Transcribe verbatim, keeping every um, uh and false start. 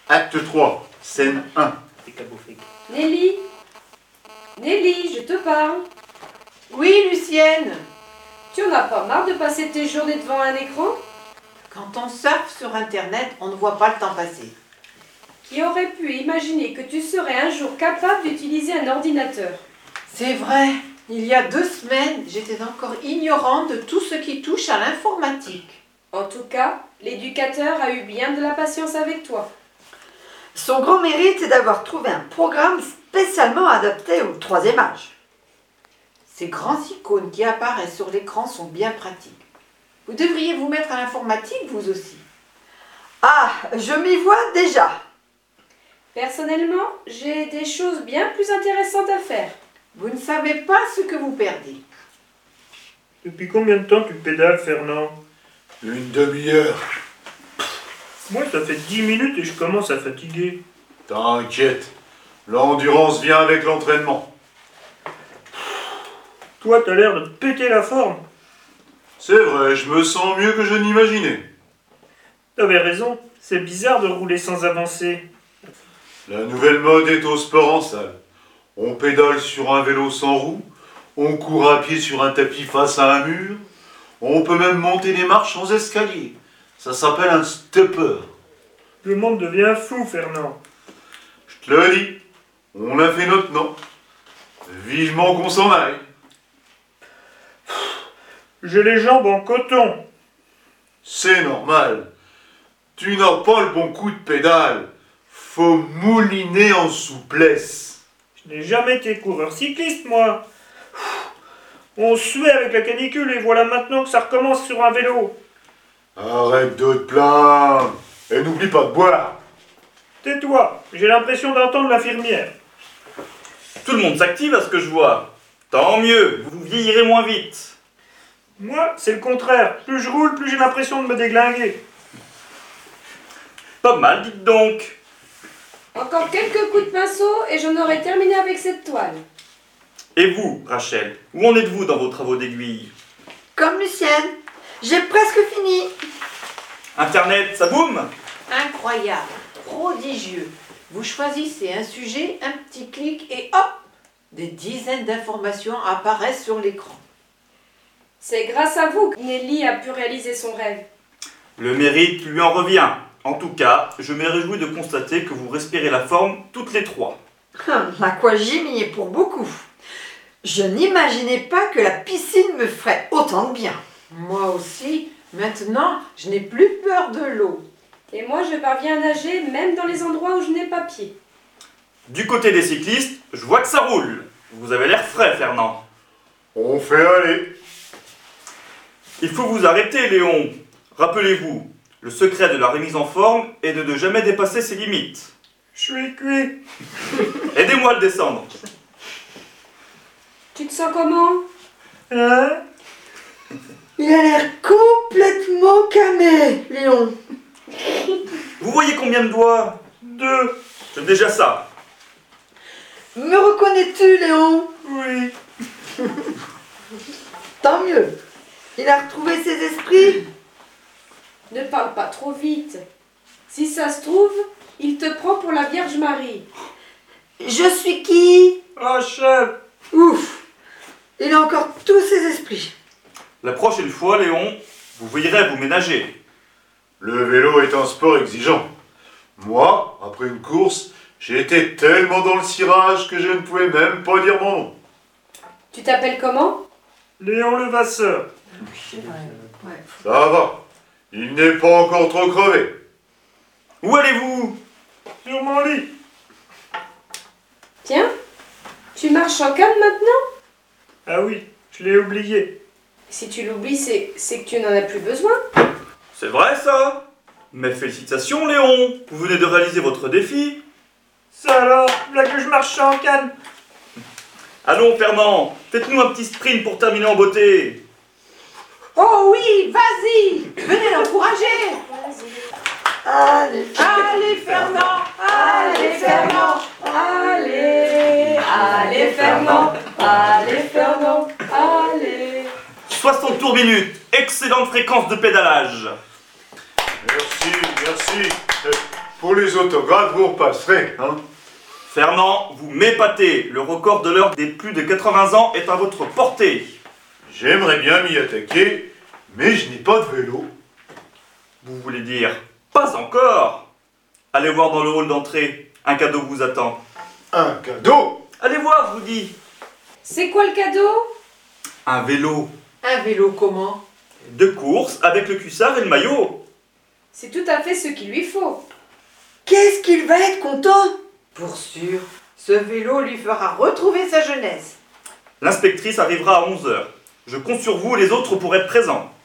Acte trois, scène un. Nelly Nelly, je te parle. Oui, Lucienne. Tu en as pas marre de passer tes journées devant un écran? Quand on surfe sur Internet, on ne voit pas le temps passer. Qui aurait pu imaginer que tu serais un jour capable d'utiliser un ordinateur? C'est vrai. Il y a deux semaines, j'étais encore ignorante de tout ce qui touche à l'informatique. En tout cas, l'éducateur a eu bien de la patience avec toi. Son grand mérite est d'avoir trouvé un programme spécialement adapté au troisième âge. Ces grands icônes qui apparaissent sur l'écran sont bien pratiques. Vous devriez vous mettre à l'informatique, vous aussi. Ah, je m'y vois déjà. Personnellement, j'ai des choses bien plus intéressantes à faire. Vous ne savez pas ce que vous perdez. Depuis combien de temps tu pédales, Fernand? Une demi-heure. Moi, ça fait dix minutes et je commence à fatiguer. T'inquiète, l'endurance vient avec l'entraînement. Toi, t'as l'air de te péter la forme. C'est vrai, je me sens mieux que je n'imaginais. T'avais raison, c'est bizarre de rouler sans avancer. La nouvelle mode est au sport en salle. On pédale sur un vélo sans roue, on court à pied sur un tapis face à un mur, on peut même monter les marches sans escalier. Ça s'appelle un stepper. Le monde devient fou, Fernand. Je te le dis, on a fait notre nom. Vivement qu'on s'en aille. J'ai les jambes en coton. C'est normal. Tu n'as pas le bon coup de pédale. Faut mouliner en souplesse. Je n'ai jamais été coureur cycliste, moi. On suait avec la canicule et voilà maintenant que ça recommence sur un vélo. Arrête de te plaindre. Et n'oublie pas de boire. Tais-toi, j'ai l'impression d'entendre l'infirmière. Tout le monde s'active à ce que je vois. Tant mieux, vous vieillirez moins vite. Moi, c'est le contraire. Plus je roule, plus j'ai l'impression de me déglinguer. Pas mal, dites donc. Encore quelques coups de pinceau et j'en aurai terminé avec cette toile. Et vous, Rachel, où en êtes-vous dans vos travaux d'aiguille? Comme Lucienne, j'ai presque fini. Internet, ça boum? Incroyable, prodigieux. Vous choisissez un sujet, un petit clic et hop, des dizaines d'informations apparaissent sur l'écran. C'est grâce à vous que Nelly a pu réaliser son rêve. Le mérite lui en revient. En tout cas, je me réjouis de constater que vous respirez la forme toutes les trois. L'aquagym y est pour beaucoup. Je n'imaginais pas que la piscine me ferait autant de bien. Moi aussi, maintenant, je n'ai plus peur de l'eau. Et moi, je parviens à nager même dans les endroits où je n'ai pas pied. Du côté des cyclistes, je vois que ça roule. Vous avez l'air frais, Fernand. On fait aller. Il faut vous arrêter, Léon. Rappelez-vous, le secret de la remise en forme est de ne jamais dépasser ses limites. Je suis cuit. Aidez-moi à le descendre. Tu te sens comment? Hein? Il a l'air complètement camé, Léon. Vous voyez combien de doigts? Deux. C'est déjà ça. Me reconnais-tu, Léon? Oui. Tant mieux. Il a retrouvé ses esprits. Ne parle pas trop vite. Si ça se trouve, il te prend pour la Vierge Marie. Je suis qui? Rachel. Ouf. Il a encore tous ses esprits. La prochaine fois, Léon, vous veillerez à vous ménager. Le vélo est un sport exigeant. Moi, après une course, j'ai été tellement dans le cirage que je ne pouvais même pas dire mon nom. Tu t'appelles comment? Léon Levasseur. Ça va, il n'est pas encore trop crevé. Où allez-vous? Sur mon lit. Tiens, tu marches en canne maintenant? Ah oui, je l'ai oublié. Si tu l'oublies, c'est c'est que tu n'en as plus besoin. C'est vrai, ça? Mais félicitations, Léon. Vous venez de réaliser votre défi. Ça alors, là que je marche en canne. Allons, Fernand, faites-nous un petit sprint pour terminer en beauté. Oh oui, vas-y, venez l'encourager. Allez, Allez Fernand, allez Fernand, Allez, allez Fernand, allez Fernand, allez. soixante tours minutes, excellente fréquence de pédalage. Merci, merci. Pour les autographes, vous repasserez, hein. Fernand, vous m'épatez. Le record de l'heure des plus de quatre-vingts ans est à votre portée. J'aimerais bien m'y attaquer, mais je n'ai pas de vélo. Vous voulez dire pas encore? Allez voir dans le hall d'entrée. Un cadeau vous attend. Un cadeau? Allez voir, je vous dis. C'est quoi le cadeau? Un vélo Un vélo comment? de course avec le cuissard et le maillot. C'est tout à fait ce qu'il lui faut. Qu'est-ce qu'il va être content! Pour sûr, ce vélo lui fera retrouver sa jeunesse. L'inspectrice arrivera à onze heures. Je compte sur vous et les autres pour être présents.